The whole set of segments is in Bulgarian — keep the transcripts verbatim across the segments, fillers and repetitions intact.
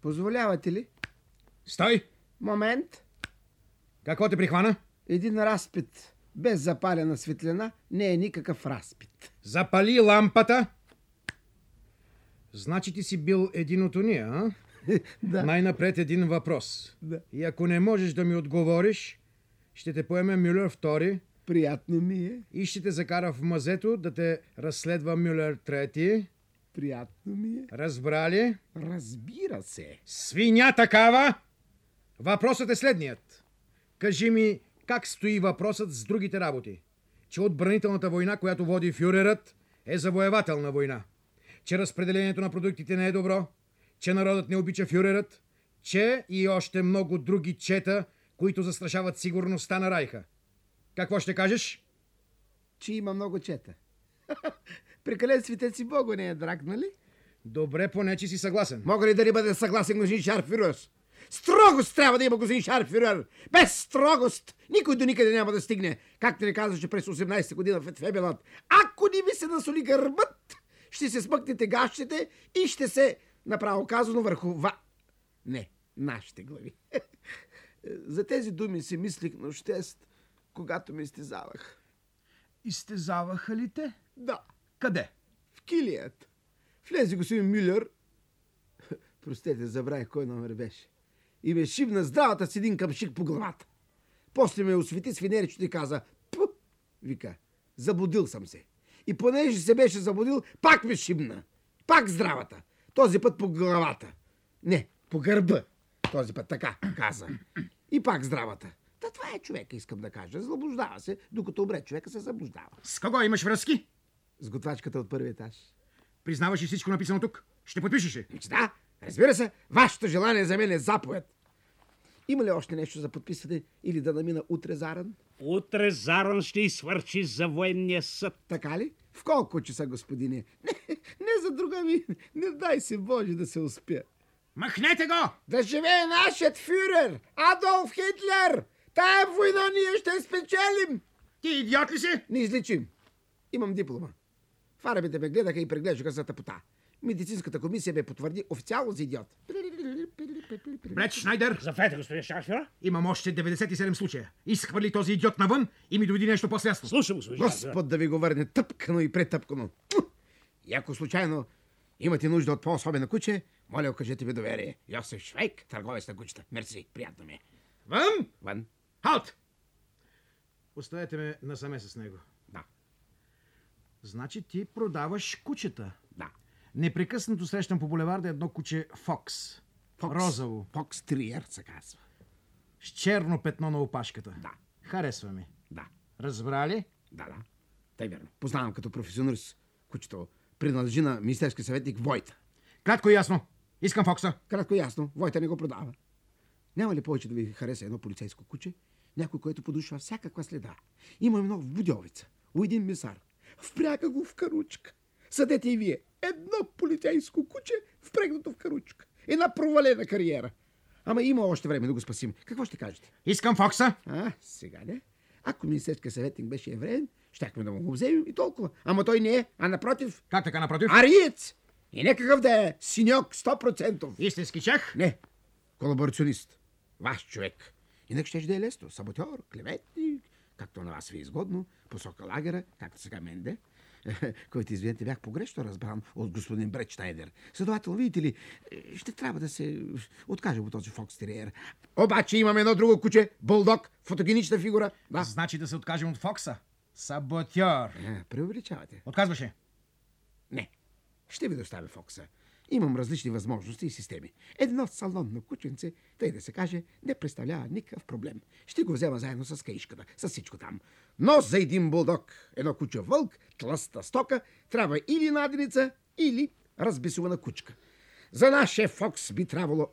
Позволявате ли? Стой! Момент. Какво те прихвана? Един разпит без запалена светлина не е никакъв разпит. Запали лампата. Значи ти си бил един от уния, а? Да. Най-напред един въпрос. Да. И ако не можеш да ми отговориш, ще те поеме Мюлер втори. Приятно ми е. И ще те закара в мазето да те разследва Мюлер трети. Приятно ми е. Разбрали? Разбира се. Свиня такава! Въпросът е следният. Кажи ми, как стои въпросът с другите работи? Че отбранителната война, която води фюрерът, е завоевателна война. Че разпределението на продуктите не е добро. Че народът не обича фюрерът. Че и още много други чета, които застрашават сигурността на Райха. Какво ще кажеш? Че има много чета. Прекален светец и Богу не е драг, нали? Добре, поне че си съгласен. Мога ли да не бъде съгласен, господин Шарфюрер? Строгост трябва да има, господин Шарфюрер. Без строгост никой до никъде няма да стигне. Както ни казваше през осемнайсета година в Фебелат. Ако ни ви се насоли гърбът, ще се смъкнете гащите и ще се, направо казано, върху ва... Не, нашите глави. За тези думи си мислих нощест, когато ме изтезавах. Изтезаваха ли те? Да, Къде? в килият. Влезе господин Мюлер. Простете, забравих кой номер беше. И ме шибна здравата с един къмшик по главата. После ме освети с фенеричето и каза: "Пу!" Вика, заблудил съм се. И понеже се беше заблудил, пак ме шибна. Пак здравата. Този път по главата. Не, по гърба. Този път така, каза. И пак здравата. Та това е човека, искам да кажа. Заблуждава се, докато умре човека се заблуждава. С кого имаш връзки? С готвачката от първи етаж. Признаваш ли всичко написано тук? Ще подпишеш ли? Значи да, разбира се, вашето желание за мен е заповед. Има ли още нещо за подписване или да намина утре заран? Утре заран ще извърши за военния съд. Така ли? В колко часа, господине? Не, не за друга ми. Не дай се Боже да се успя. Махнете го! Да живее нашият фюрер, Адолф Хитлер! Тая война ние ще спечелим! Ти идиот ли си? Не изличим. Имам диплома. В армията ме гледаха и преглеждаха за тъпота. Медицинската комисия ме потвърди официално за идиот. Бред Шнайдер, Зафете, господин Шарфюрер. имам още деветдесет и седем случая. Изхвърли този идиот навън и ми доведи нещо по-ясно. Слушам, господин Шарфюрер. Господ да ви го върне тъпкано и претъпкано. И ако случайно имате нужда от по-особено куче, моля, окажете ви доверие. Йосиф Швейк, търговец на кучета. Мерси, приятно ми е. Вън! Вън? Халт! Оставете ме насаме с него. Да. Значи ти продаваш кучета. Да. Непрекъснато срещам по булеварда едно куче Фокс. Фокс. Розово. Фокс Триер се казва. С черно петно на опашката. Да. Харесва ми. Да. Разбрали? Да, да. Тъй верно. Познавам като професионалист кучето. Принадлежи на министерски съветник Войта. Кратко и ясно. Искам Фокса. Кратко и ясно, Войта не го продава. Няма ли повече да ви хареса едно полицейско куче? Някой, който подушва всякаква следа. Има едно в Будьовица, у един мисар. Впряга го в каручка. Съдете и вие. Едно полицейско куче, впрегнато в каручка. Една провалена кариера. Ама има още време да го спасим. Какво ще кажете? Искам Фокса. А, сега не. Ако министерски съветник беше евреен, щяхме да му го вземем и толкова. Ама той не е, а напротив. Как така напротив? Ариец! И некакъв да е синьок сто процента. Истински чех? Не, колаборационист. Ваш човек. Инак ще да е лесно. Саботьор, клеветник, както на вас ви е изгодно, посока лагера, както сега Менде, който, извинете, бях погрешно разбран от господин Бред Шнайдер. Следователно, видите ли, ще трябва да се откажем от този фокстериер. Обаче имаме едно друго куче, булдог, фотогенична фигура. Да. Значи да се откажем от Фокса. Саботьор. А, преувеличавате. Отказваше. Не, ще ви доставя Фокса. Имам различни възможности и системи. Едно салонно кученце, тъй да се каже, не представлява никакъв проблем. Ще го взема заедно с каишката, с всичко там. Но за един булдог, едно куче вълк, тлъста стока, трябва или наденица, или разбесувана кучка. За нашия Фокс би трябвало...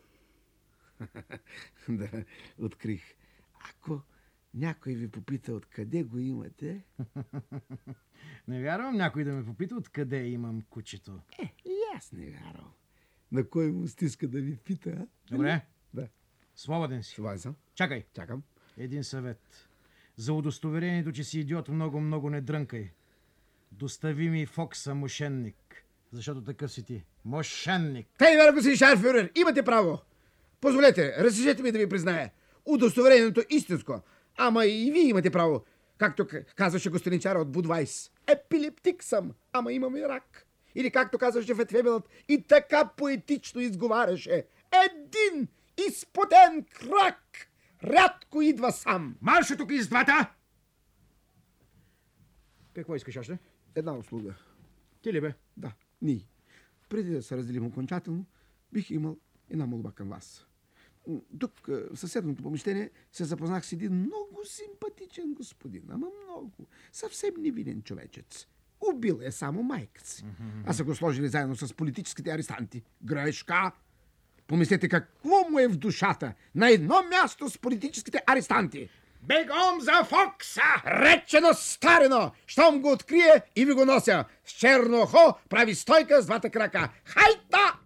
Да, открих. Ако някой ви попита откъде го имате... Не вярвам някой да ме попита откъде имам кучето. Е, и аз не вярвам. На кой му стиска да ви пита, а? Добре. Да. Свободен си. Това съм. Чакай. Чакам. Един съвет. За удостоверението, че си идиот, много-много не дрънкай. Достави ми Фокса мошенник. Защото такъв си ти. Мошенник. Тъй, верно, господин шарфюрер, имате право. Позволете, разрешете ми да ви призная. Удостоверението истинско. Ама и вие имате право. Както казваше гостеничара от Будвайс. Епилептик съм, ама имам и рак. Или както казваше Фетвебелът и така поетично изговаряше. Един изпотен крак рядко идва сам. Марша тук из двата! Какво искаш още? Една услуга. Ти ли бе? Да, ние. Преди да се разделим окончателно, бих имал една молба към вас. Тук, в съседното помещение, се запознах с един много симпатичен господин, ама много, съвсем невинен човечец. Убил е само майка си. А са го сложили заедно с политическите арестанти. Грешка! Помислете какво му е в душата на едно място с политическите арестанти. Бегом за Фокса! Речено старено! Щом го открие и ви го нося. С черно ухо прави стойка с двата крака. Хайта!